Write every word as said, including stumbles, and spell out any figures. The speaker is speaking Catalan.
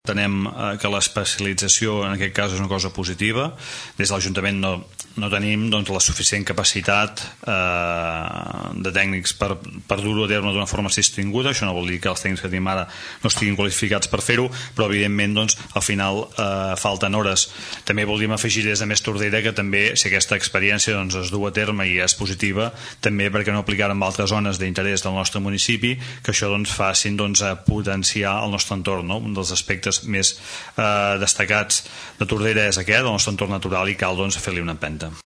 Entenem que l'especialització en aquest cas és una cosa positiva. Des de l'Ajuntament no, no tenim doncs, la suficient capacitat eh, de tècnics per, per dur-ho a terme d'una forma sostinguda. Això no vol dir que els tècnics que tenim ara no estiguin qualificats per fer-ho, però evidentment doncs, al final eh, falten hores. També voldríem afegir des de Més Tordera que també, si aquesta experiència doncs, es du a terme i és positiva, també perquè no aplicar en altres zones d'interès del nostre municipi, que això doncs, facin doncs, a potenciar el nostre entorn, no? Un dels aspectes més eh, destacats de Tordera és aquest, el nostre entorn natural, i cal doncs, fer-li una empenta.